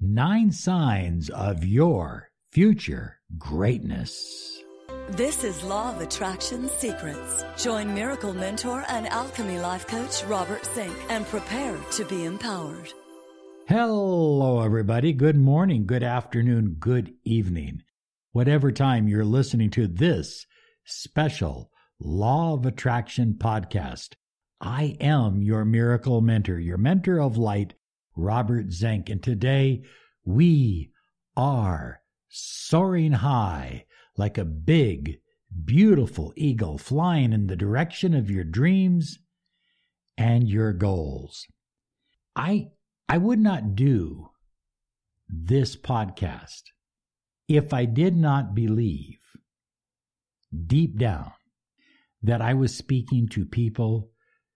9 signs of your future greatness. This is Law of Attraction Secrets. Join Miracle Mentor and Alchemy Life Coach Robert Zink and prepare to be empowered. Hello, everybody. Good morning, good afternoon, good evening. Whatever time you're listening to this special Law of Attraction podcast, I am your miracle mentor, your mentor of light, Robert Zink. And today we are soaring high like a big, beautiful eagle flying in the direction of your dreams and your goals. I would not do this podcast if I did not believe deep down that I was speaking to people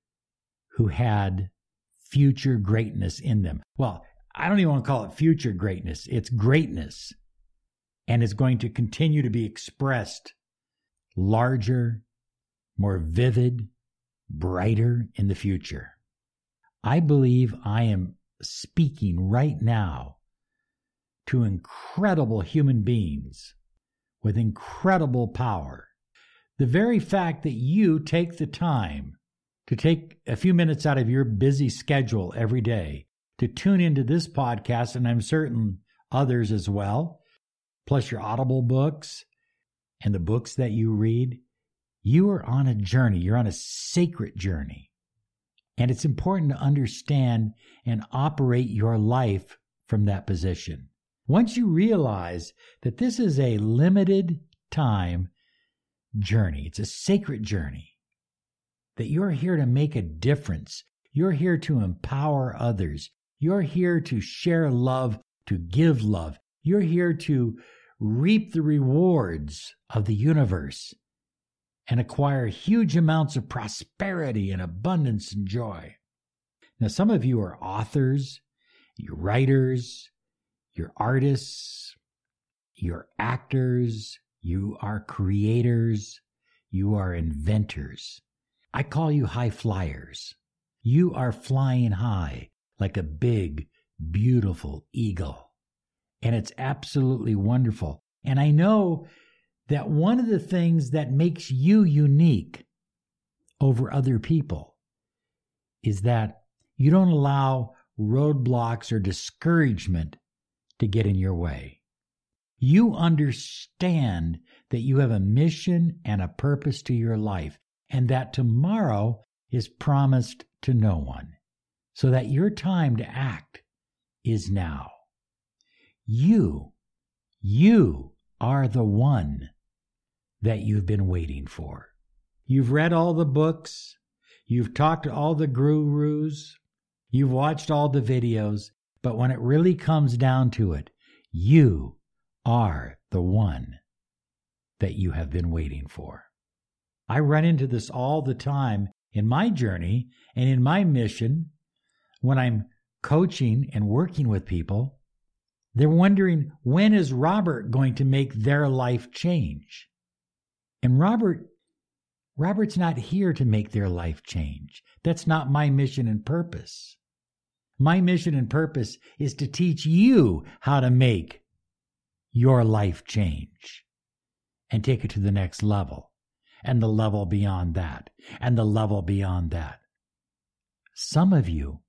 who had future greatness in them. Well, I don't even want to call it future greatness. It's greatness. And it's going to continue to be expressed larger, more vivid, brighter in the future. I believe I am speaking right now to incredible human beings with incredible power. The very fact that you take the time to take a few minutes out of your busy schedule every day to tune into this podcast, and I'm certain others as well, plus your Audible books and the books that you read, you are on a journey. You're on a sacred journey. And it's important to understand and operate your life from that position. Once you realize that this is a limited time journey, it's a sacred journey, that you're here to make a difference. You're here to empower others. You're here to share love, to give love. You're here to reap the rewards of the universe and acquire huge amounts of prosperity and abundance and joy. Now, some of you are authors, you're writers, you're artists, you're actors, you are creators, you are inventors. I call you high flyers. You are flying high like a big, beautiful eagle. And it's absolutely wonderful. And I know that one of the things that makes you unique over other people is that you don't allow roadblocks or discouragement to get in your way. You understand that you have a mission and a purpose to your life, and that tomorrow is promised to no one, so that your time to act is now. You are the one that you've been waiting for. You've read all the books, you've talked to all the gurus, you've watched all the videos, but when it really comes down to it, you are the one that you have been waiting for. I run into this all the time in my journey and in my mission when I'm coaching and working with people. They're wondering, when is Robert going to make their life change? And Robert's not here to make their life change. That's not my mission and purpose. My mission and purpose is to teach you how to make your life change and take it to the next level, and the level beyond that, and the level beyond that. Some of you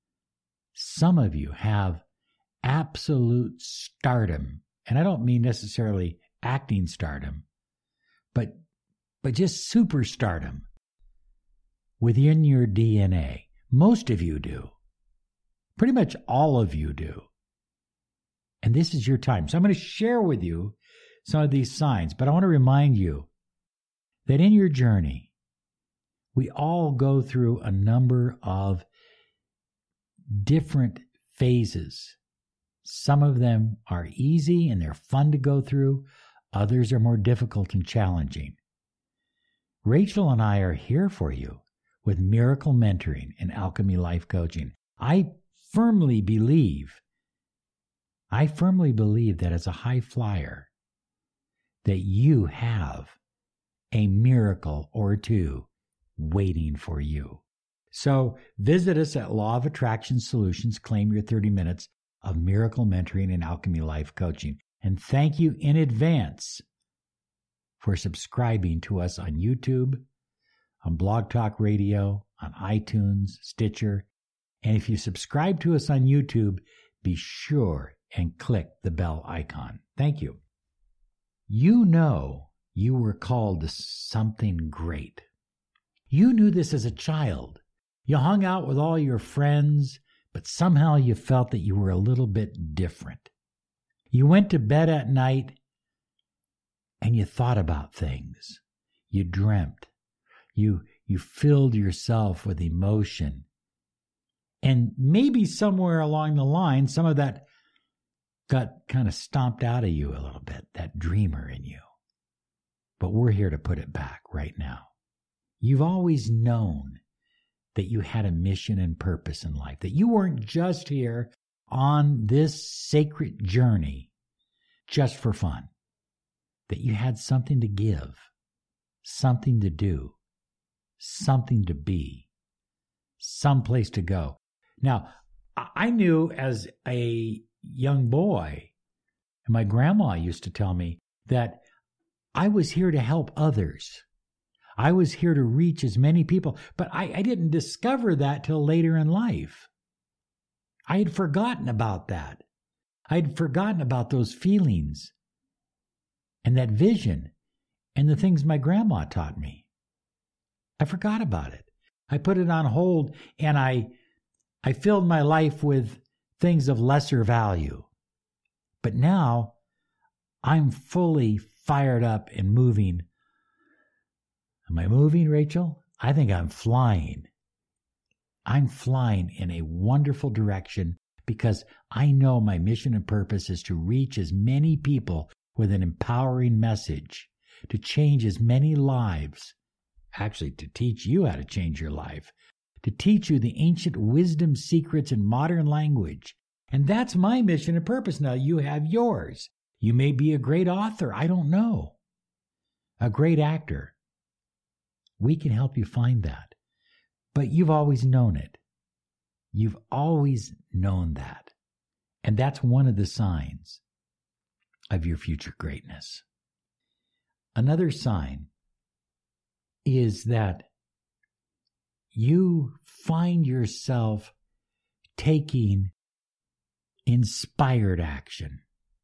have absolute stardom, and I don't mean necessarily acting stardom, but just superstardom within your DNA. Most of you do. Pretty much all of you do. And this is your time. So I'm going to share with you some of these signs, but I want to remind you that in your journey, we all go through a number of different phases. Some of them are easy and they're fun to go through. Others are more difficult and challenging. Rachel and I are here for you with Miracle Mentoring and Alchemy Life Coaching. I firmly believe that as a high flyer, that you have a miracle or two waiting for you. So visit us at Law of Attraction Solutions. Claim your 30 minutes of Miracle Mentoring and Alchemy Life Coaching. And thank you in advance for subscribing to us on YouTube, on Blog Talk Radio, on iTunes, Stitcher. And if you subscribe to us on YouTube, be sure and click the bell icon. Thank you. You know you were called to something great. You knew this as a child. You hung out with all your friends, but somehow you felt that you were a little bit different. You went to bed at night and you thought about things. You dreamt. You filled yourself with emotion. And maybe somewhere along the line, some of that got kind of stomped out of you a little bit, that dreamer in you. But we're here to put it back right now. You've always known that you had a mission and purpose in life, that you weren't just here on this sacred journey just for fun, that you had something to give, something to do, something to be, someplace to go. Now, I knew as a young boy, and my grandma used to tell me that I was here to help others. I was here to reach as many people, but I didn't discover that till later in life. I had forgotten about that. I had forgotten about those feelings and that vision and the things my grandma taught me. I forgot about it. I put it on hold, and I filled my life with things of lesser value. But now I'm fully fired up and moving. Am I moving, Rachel? I think I'm flying. I'm flying in a wonderful direction because I know my mission and purpose is to reach as many people with an empowering message, to change as many lives, actually to teach you how to change your life, to teach you the ancient wisdom secrets in modern language. And that's my mission and purpose. Now you have yours. You may be a great author. I don't know. A great actor. We can help you find that. But you've always known it. You've always known that. And that's one of the signs of your future greatness. Another sign is that you find yourself taking inspired action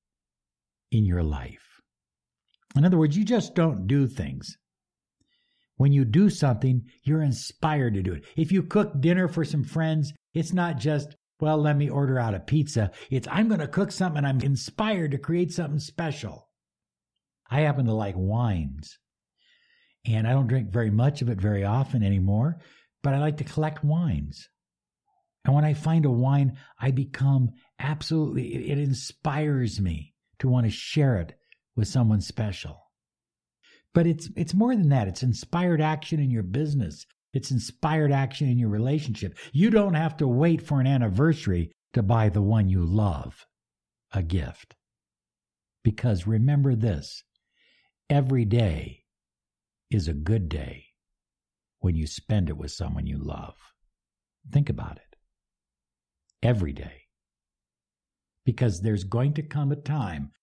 in your life. In other words, you just don't do things. When you do something, you're inspired to do it. If you cook dinner for some friends, it's not just, well, let me order out a pizza. It's, I'm going to cook something and I'm inspired to create something special. I happen to like wines, and I don't drink very much of it very often anymore, but I like to collect wines. And when I find a wine, I become absolutely, it inspires me to want to share it with someone special. But it's more than that. It's inspired action in your business. It's inspired action in your relationship. You don't have to wait for an anniversary to buy the one you love a gift. Because remember this, every day is a good day when you spend it with someone you love. Think about it. Every day. Because there's going to come a time,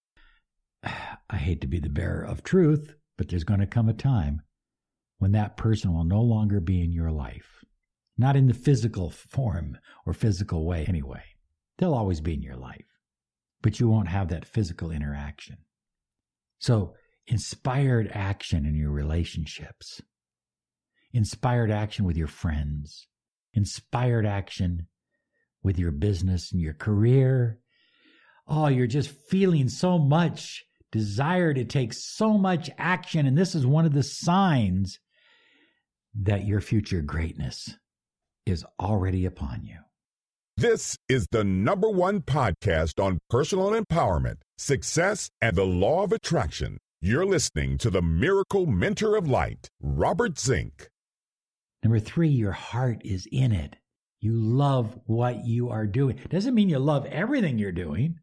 I hate to be the bearer of truth, but there's going to come a time when that person will no longer be in your life. Not in the physical form or physical way anyway. They'll always be in your life, but you won't have that physical interaction. So, inspired action in your relationships, inspired action with your friends, inspired action with your business and your career. Oh, you're just feeling so much desire to take so much action. And this is one of the signs that your future greatness is already upon you. This is the #1 podcast on personal empowerment, success, and the law of attraction. You're listening to the Miracle Mentor of Light, Robert Zink. Number 3, your heart is in it. You love what you are doing. Doesn't mean you love everything you're doing.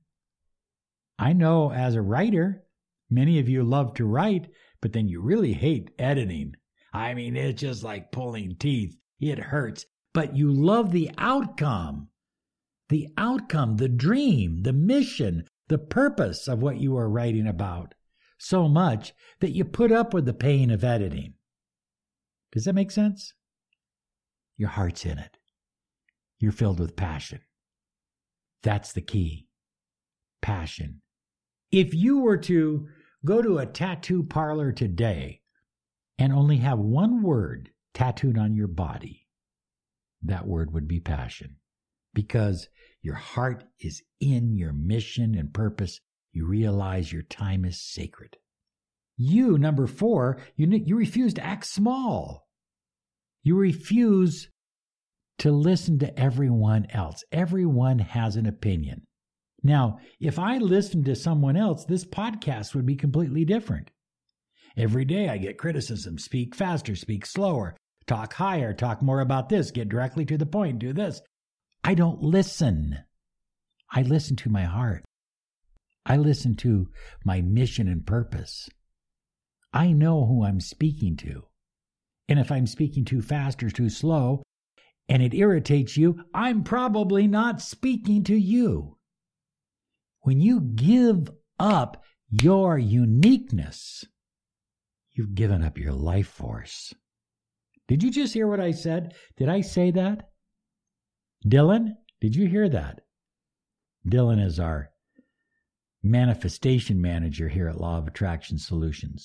I know as a writer, many of you love to write, but then you really hate editing. I mean, it's just like pulling teeth. It hurts. But you love the outcome. the outcome, the dream, the mission, the purpose of what you are writing about so much that you put up with the pain of editing. Does that make sense? Your heart's in it. You're filled with passion. That's the key. Passion. If you were to go to a tattoo parlor today and only have one word tattooed on your body, that word would be passion. Because your heart is in your mission and purpose, you realize your time is sacred. You, number 4, you refuse to act small. You refuse to listen to everyone else. Everyone has an opinion. Now, if I listened to someone else, this podcast would be completely different. Every day I get criticism. Speak faster, speak slower, talk higher, talk more about this, get directly to the point, do this. I don't listen. I listen to my heart. I listen to my mission and purpose. I know who I'm speaking to. And if I'm speaking too fast or too slow, and it irritates you, I'm probably not speaking to you. When you give up your uniqueness, you've given up your life force. Did you just hear what I said? Did I say that? Dylan, did you hear that? Dylan is our manifestation manager here at Law of Attraction Solutions.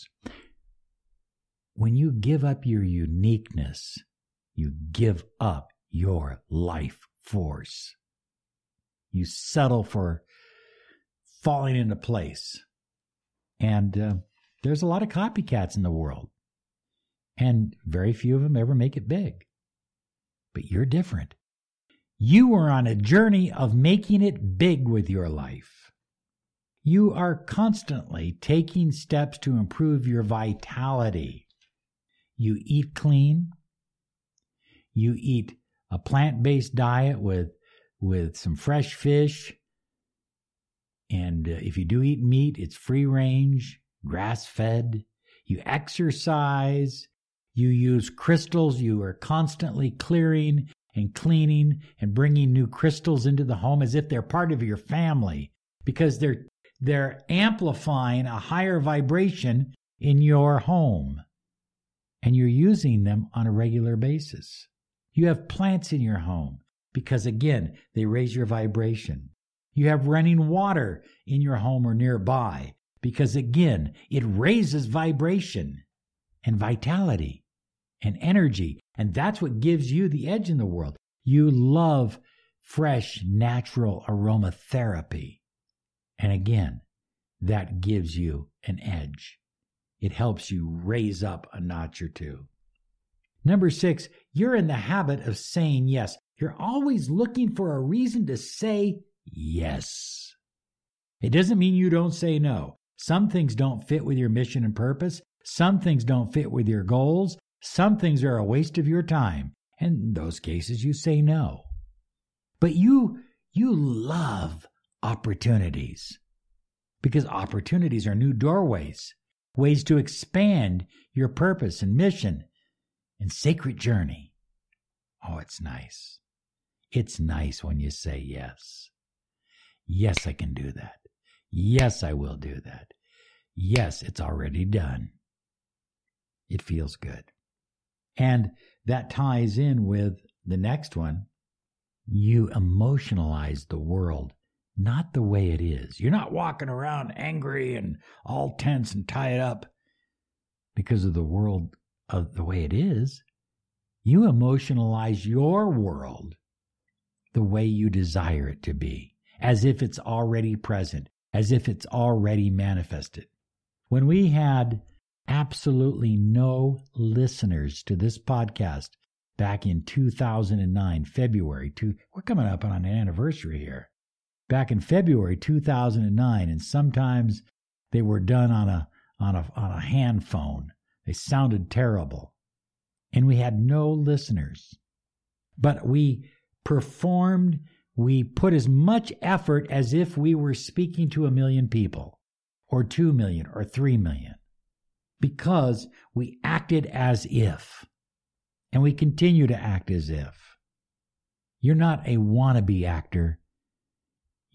When you give up your uniqueness, you give up your life force. You settle for falling into place. And there's a lot of copycats in the world. And very few of them ever make it big. But you're different. You are on a journey of making it big with your life. You are constantly taking steps to improve your vitality. You eat clean. You eat a plant-based diet with some fresh fish. And if you do eat meat, it's free range, grass-fed. You exercise. You use crystals. You are constantly clearing and cleaning and bringing new crystals into the home as if they're part of your family, because they're amplifying a higher vibration in your home. And you're using them on a regular basis. You have plants in your home because, again, they raise your vibration. You have running water in your home or nearby because, again, it raises vibration and vitality and energy. And that's what gives you the edge in the world. You love fresh, natural aromatherapy. And again, that gives you an edge. It helps you raise up a notch or two. Number 6, you're in the habit of saying yes. You're always looking for a reason to say yes. It doesn't mean you don't say no. Some things don't fit with your mission and purpose. Some things don't fit with your goals. Some things are a waste of your time. And in those cases, you say no. But you love opportunities, because opportunities are new doorways, ways to expand your purpose and mission and sacred journey. Oh, it's nice. It's nice when you say yes. Yes, I can do that. Yes, I will do that. Yes, it's already done. It feels good. And that ties in with the next one. You emotionalize the world, not the way it is. You're not walking around angry and all tense and tied up because of the world of the way it is. You emotionalize your world the way you desire it to be, as if it's already present, as if it's already manifested. When we had absolutely no listeners to this podcast back in 2009, February, we're coming up on an anniversary here. Back in February 2009, and sometimes they were done on a hand phone. They sounded terrible. And we had no listeners. But we performed, we put as much effort as if we were speaking to 1 million people, or 2 million, or 3 million. Because we acted as if. And we continue to act as if. You're not a wannabe actor.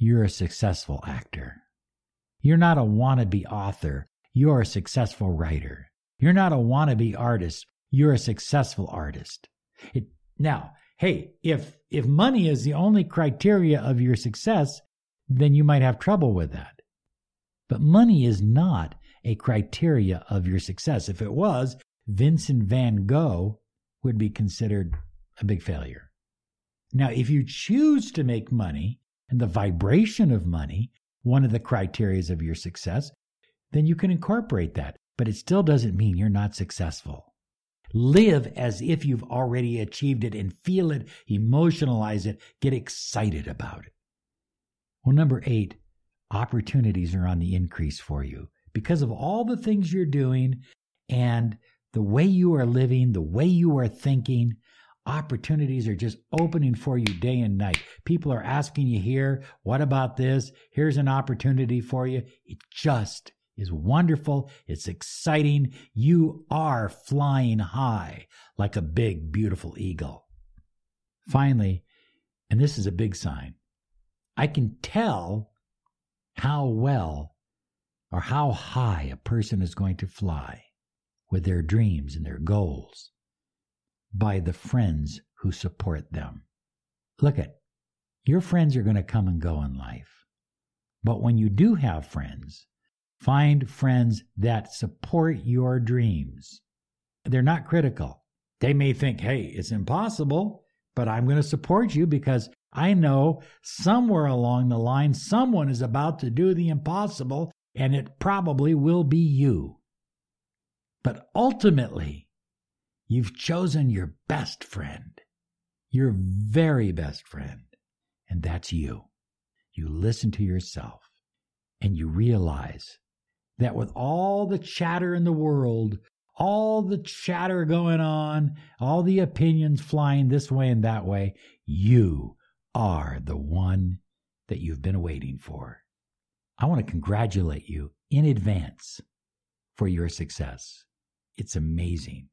you're a successful actor. You're not a wannabe author. You're a successful writer. You're not a wannabe artist. You're a successful artist. Now, hey, if money is the only criteria of your success, then you might have trouble with that. But money is not a criteria of your success. If it was, Vincent van Gogh would be considered a big failure. Now, if you choose to make money and the vibration of money one of the criteria of your success, then you can incorporate that. But it still doesn't mean you're not successful. Live as if you've already achieved it and feel it, emotionalize it, get excited about it. Well, number 8, opportunities are on the increase for you because of all the things you're doing and the way you are living, the way you are thinking. Opportunities are just opening for you day and night. People are asking you here, what about this? Here's an opportunity for you. It just is wonderful. It's exciting. You are flying high like a big, beautiful eagle. Finally, and this is a big sign, I can tell how well or how high a person is going to fly with their dreams and their goals by the friends who support them. Look at, your friends are going to come and go in life. But when you do have friends, find friends that support your dreams. They're not critical. They may think, hey, it's impossible, but I'm going to support you because I know somewhere along the line someone is about to do the impossible, and it probably will be you. But ultimately, you've chosen your best friend, your very best friend, and that's you. You listen to yourself, and you realize that with all the chatter in the world, all the chatter going on, all the opinions flying this way and that way, you are the one that you've been waiting for. I want to congratulate you in advance for your success. It's amazing.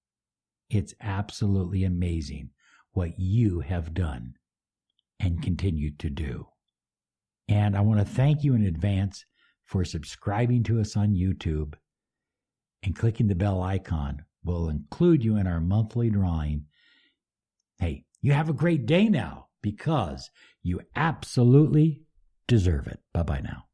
It's absolutely amazing what you have done and continue to do. And I want to thank you in advance for subscribing to us on YouTube and clicking the bell icon. We'll include you in our monthly drawing. Hey, you have a great day now because you absolutely deserve it. Bye-bye now.